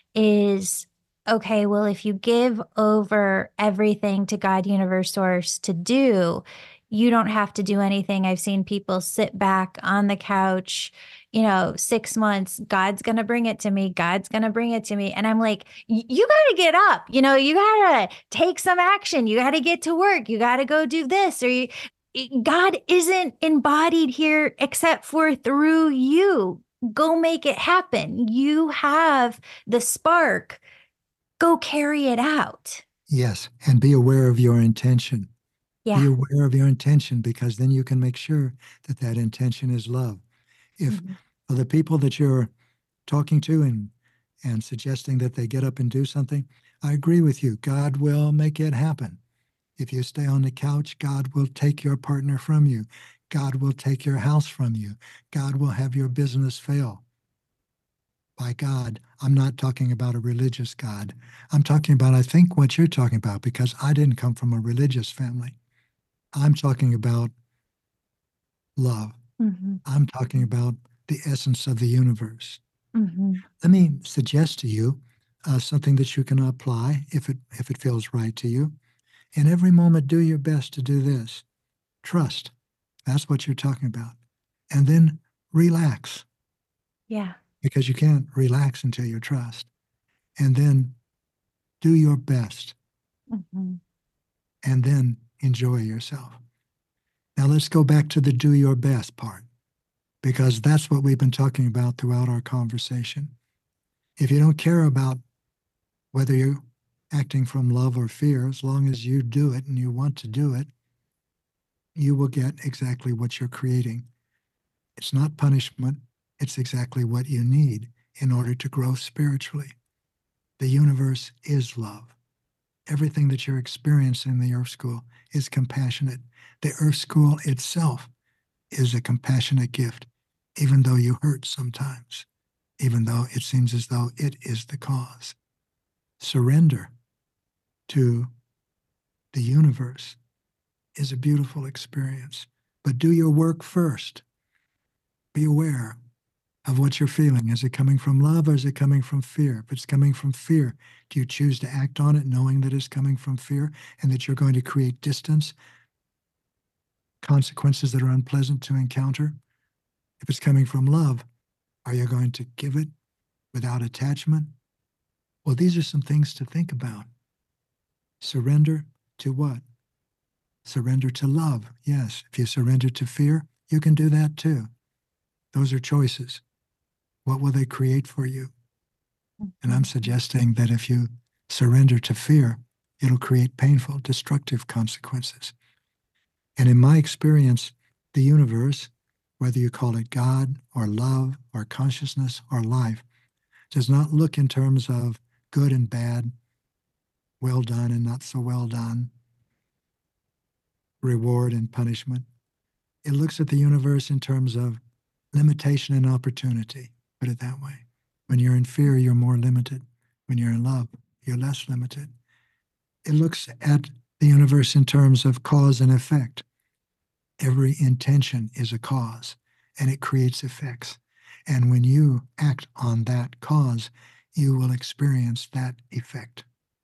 is, okay, well, if you give over everything to God Universe Source to do, you don't have to do anything. I've seen people sit back on the couch, you know, six months, God's going to bring it to me. God's going to bring it to me. And I'm like, you got to get up, you know, you got to take some action. You got to get to work. You got to go do this, or you, God isn't embodied here except for through you. Go make it happen. You have the spark. Go carry it out. Yes. And be aware of your intention. Yeah. Be aware of your intention, because then you can make sure that that intention is love. If mm-hmm. for the people that you're talking to and and suggesting that they get up and do something, I agree with you. God will make it happen. If you stay on the couch, God will take your partner from you. God will take your house from you. God will have your business fail. By God, I'm not talking about a religious God. I'm talking about, I think, what you're talking about, because I didn't come from a religious family. I'm talking about love. Mm-hmm. I'm talking about the essence of the universe. Mm-hmm. Let me suggest to you uh, something that you can apply if it if it feels right to you. In every moment, do your best to do this. Trust. That's what you're talking about. And then relax. Yeah. Because you can't relax until you trust. And then do your best. Mm-hmm. And then enjoy yourself. Now let's go back to the do your best part, because that's what we've been talking about throughout our conversation. If you don't care about whether you're acting from love or fear, as long as you do it and you want to do it, you will get exactly what you're creating. It's not punishment. It's exactly what you need in order to grow spiritually. The universe is love. Everything that you're experiencing in the Earth School is compassionate. The Earth School itself is a compassionate gift, even though you hurt sometimes, even though it seems as though it is the cause. Surrender to the universe is a beautiful experience, but do your work first. Be aware of what you're feeling. Is it coming from love, or is it coming from fear? If it's coming from fear, do you choose to act on it knowing that it's coming from fear and that you're going to create distance, consequences that are unpleasant to encounter? If it's coming from love, are you going to give it without attachment? Well, these are some things to think about. Surrender to what? Surrender to love. Yes, if you surrender to fear, you can do that too. Those are choices. What will they create for you? And I'm suggesting that if you surrender to fear, it'll create painful, destructive consequences. And in my experience, the universe, whether you call it God or love or consciousness or life, does not look in terms of good and bad, well done and not so well done, reward and punishment. It looks at the universe in terms of limitation and opportunity, put it that way. When you're in fear, you're more limited. When you're in love, you're less limited. It looks at the universe in terms of cause and effect. Every intention is a cause, and it creates effects. And when you act on that cause, you will experience that effect.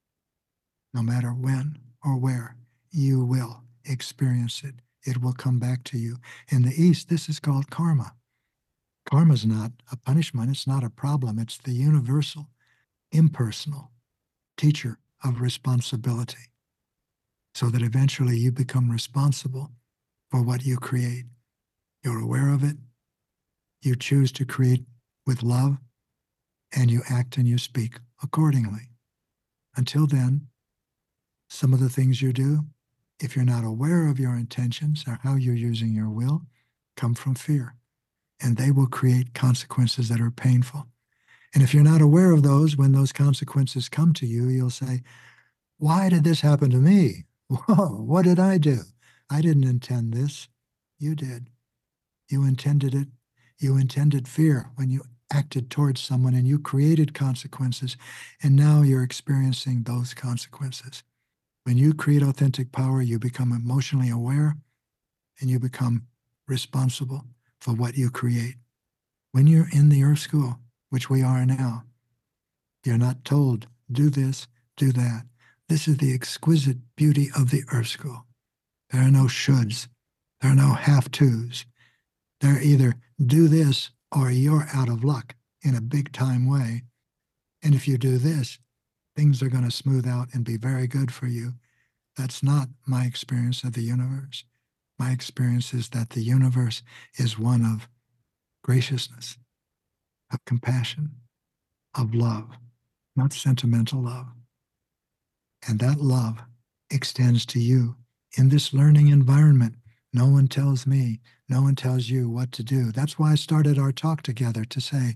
No matter when or where, you will experience it. It will come back to you. In the East, this is called karma. Karma is not a punishment. It's not a problem. It's the universal, impersonal teacher of responsibility, so that eventually you become responsible for what you create. You're aware of it. You choose to create with love, and you act and you speak accordingly. Until then, some of the things you do, if you're not aware of your intentions or how you're using your will, come from fear. And they will create consequences that are painful. And if you're not aware of those, when those consequences come to you, you'll say, why did this happen to me? Whoa, what did I do? I didn't intend this. You did. You intended it. You intended fear when you acted towards someone, and you created consequences, and now you're experiencing those consequences. When you create authentic power, you become emotionally aware, and you become responsible for what you create. When you're in the Earth School, which we are now, you're not told, do this, do that. This is the exquisite beauty of the Earth School. There are no shoulds. There are no have-tos. They're either do this or you're out of luck in a big-time way. And if you do this, things are going to smooth out and be very good for you. That's not my experience of the universe. My experience is that the universe is one of graciousness, of compassion, of love, not sentimental love. And that love extends to you in this learning environment. No one tells me, no one tells you what to do. That's why I started our talk together, to say,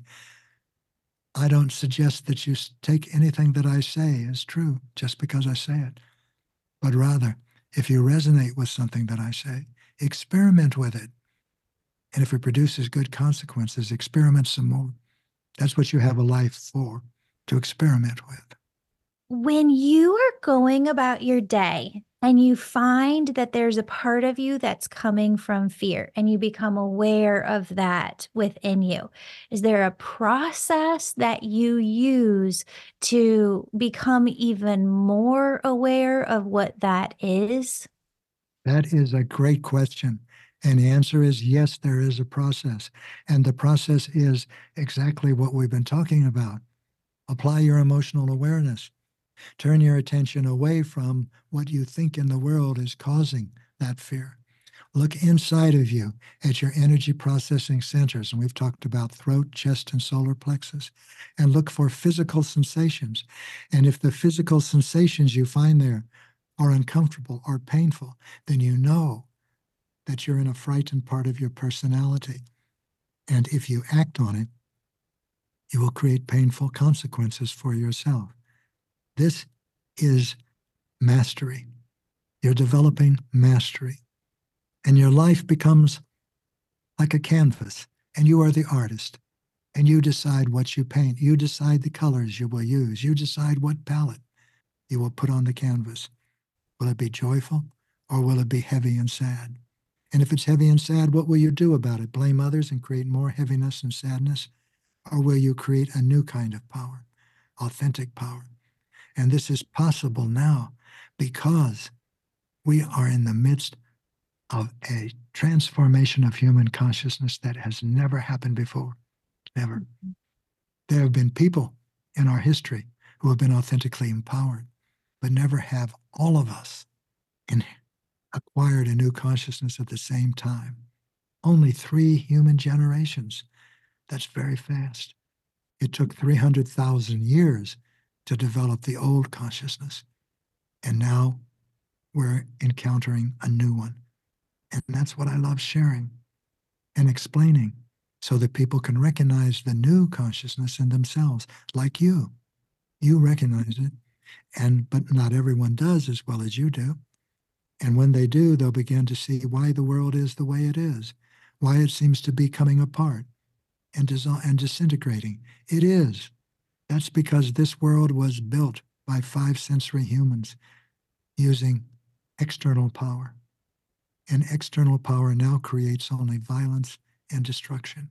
I don't suggest that you take anything that I say as true just because I say it, but rather, if you resonate with something that I say, experiment with it. And if it produces good consequences, experiment some more. That's what you have a life for, to experiment with. When you are going about your day and you find that there's a part of you that's coming from fear, and you become aware of that within you, is there a process that you use to become even more aware of what that is? That is a great question. And the answer is yes, there is a process. And the process is exactly what we've been talking about. Apply your emotional awareness. Turn your attention away from what you think in the world is causing that fear. Look inside of you at your energy processing centers. And we've talked about throat, chest, and solar plexus. And look for physical sensations. And if the physical sensations you find there are uncomfortable or painful, then you know that you're in a frightened part of your personality. And if you act on it, you will create painful consequences for yourself. This is mastery. You're developing mastery. And your life becomes like a canvas, and you are the artist. And you decide what you paint. You decide the colors you will use. You decide what palette you will put on the canvas. Will it be joyful, or will it be heavy and sad? And if it's heavy and sad, what will you do about it? Blame others and create more heaviness and sadness? Or will you create a new kind of power, authentic power? And this is possible now because we are in the midst of a transformation of human consciousness that has never happened before. Never. There have been people in our history who have been authentically empowered, but never have all of us in, acquired a new consciousness at the same time. Only three human generations. That's very fast. It took three hundred thousand years to develop the old consciousness. And now we're encountering a new one. And that's what I love sharing and explaining so that people can recognize the new consciousness in themselves, like you. You recognize it, and but not everyone does as well as you do. And when they do, they'll begin to see why the world is the way it is, why it seems to be coming apart and, dis- and disintegrating. It is. That's because this world was built by five sensory humans using external power. And external power now creates only violence and destruction.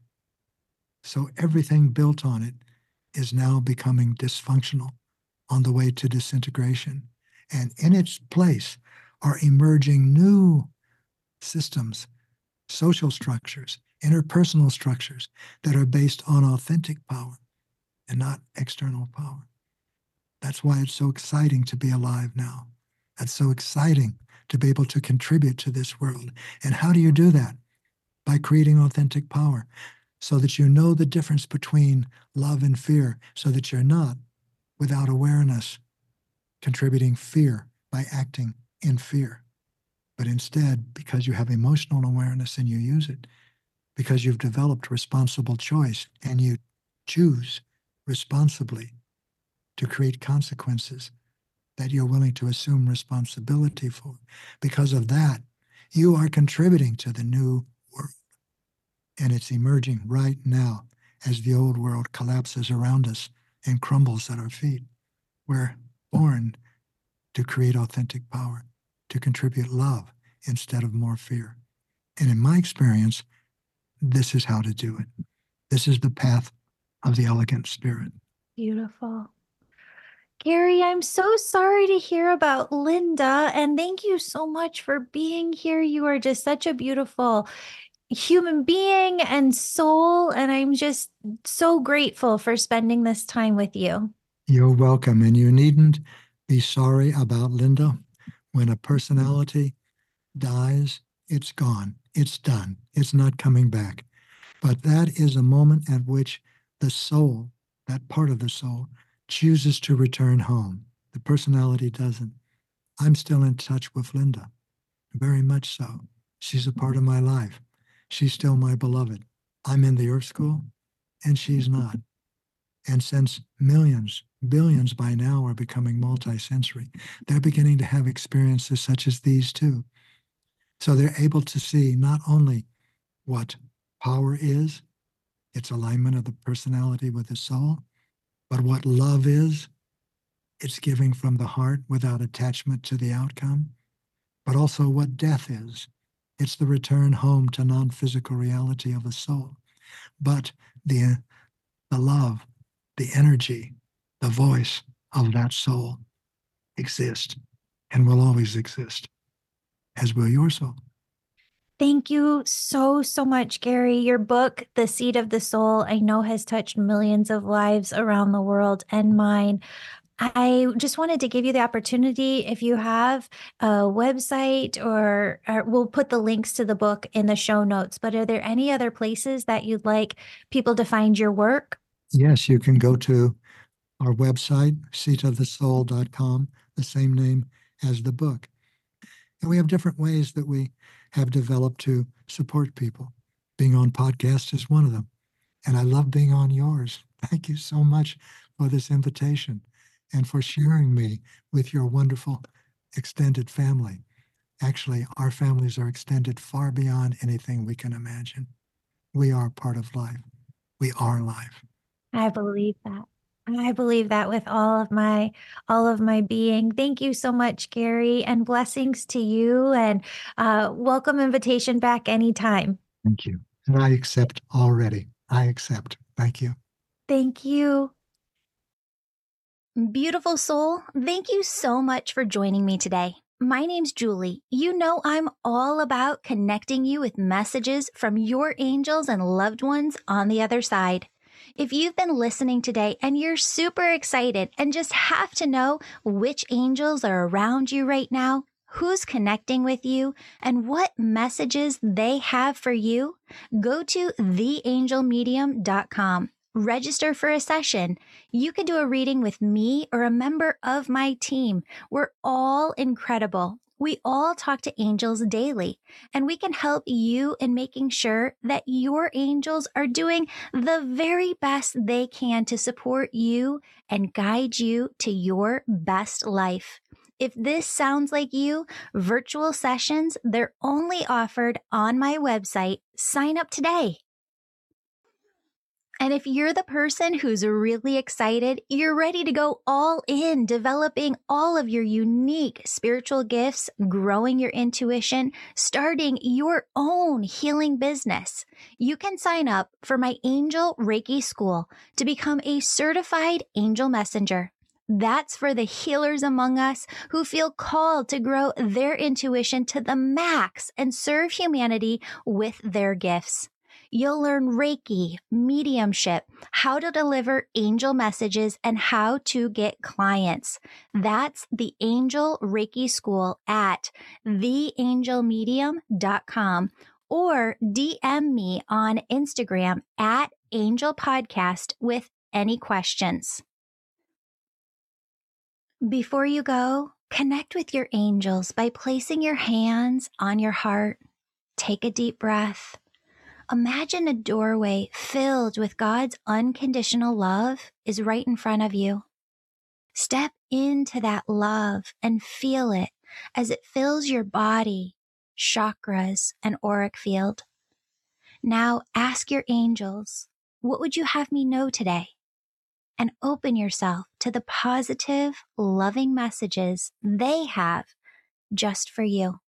So everything built on it is now becoming dysfunctional on the way to disintegration. And in its place are emerging new systems, social structures, interpersonal structures that are based on authentic power and not external power. That's why it's so exciting to be alive now. It's so exciting to be able to contribute to this world. And how do you do that? By creating authentic power, so that you know the difference between love and fear, so that you're not, without awareness, contributing fear by acting in fear. But instead, because you have emotional awareness and you use it, because you've developed responsible choice and you choose responsibly to create consequences that you're willing to assume responsibility for. Because of that, you are contributing to the new world. And it's emerging right now as the old world collapses around us and crumbles at our feet. We're born to create authentic power, to contribute love instead of more fear. And in my experience, this is how to do it. This is the path of the elegant spirit. Beautiful. Gary, I'm so sorry to hear about Linda, and thank you so much for being here. You are just such a beautiful human being and soul, and I'm just so grateful for spending this time with you. You're welcome, and you needn't be sorry about Linda. When a personality dies, it's gone. It's done. It's not coming back. But that is a moment at which the soul, that part of the soul, chooses to return home. The personality doesn't. I'm still in touch with Linda, very much so. She's a part of my life. She's still my beloved. I'm in the Earth School, and she's not. And since millions, billions by now are becoming multisensory, they're beginning to have experiences such as these too. So they're able to see not only what power is, its alignment of the personality with the soul, but what love is, it's giving from the heart without attachment to the outcome, but also what death is. It's the return home to non-physical reality of the soul. But the, the love, the energy, the voice of that soul exists and will always exist, as will your soul. Thank you so, so much, Gary. Your book, The Seed of the Soul, I know has touched millions of lives around the world and mine. I just wanted to give you the opportunity, if you have a website, or, or we'll put the links to the book in the show notes, but are there any other places that you'd like people to find your work? Yes, you can go to our website, seat of the soul dot com, the same name as the book. And we have different ways that we have developed to support people. Being on podcast is one of them. And I love being on yours. Thank you so much for this invitation and for sharing me with your wonderful extended family. Actually, our families are extended far beyond anything we can imagine. We are part of life. We are life. I believe that. I believe that with all of my all of my being. Thank you so much, Gary, and blessings to you, and uh, welcome invitation back anytime. Thank you. And I accept already. I accept. Thank you. Thank you. Beautiful soul, thank you so much for joining me today. My name's Julie. You know I'm all about connecting you with messages from your angels and loved ones on the other side. If you've been listening today and you're super excited and just have to know which angels are around you right now, who's connecting with you, and what messages they have for you, go to the angel medium dot com. Register for a session. You can do a reading with me or a member of my team. We're all incredible. We all talk to angels daily, and we can help you in making sure that your angels are doing the very best they can to support you and guide you to your best life. If this sounds like you, virtual sessions, they're only offered on my website. Sign up today. And if you're the person who's really excited, you're ready to go all in, developing all of your unique spiritual gifts, growing your intuition, starting your own healing business, you can sign up for my Angel Reiki School to become a certified angel messenger. That's for the healers among us who feel called to grow their intuition to the max and serve humanity with their gifts. You'll learn Reiki, mediumship, how to deliver angel messages, and how to get clients. That's the Angel Reiki School at the angel medium dot com or D M me on Instagram at Angel Podcast with any questions. Before you go, connect with your angels by placing your hands on your heart. Take a deep breath. Imagine a doorway filled with God's unconditional love is right in front of you. Step into that love and feel it as it fills your body, chakras, and auric field. Now ask your angels, what would you have me know today? And open yourself to the positive, loving messages they have just for you.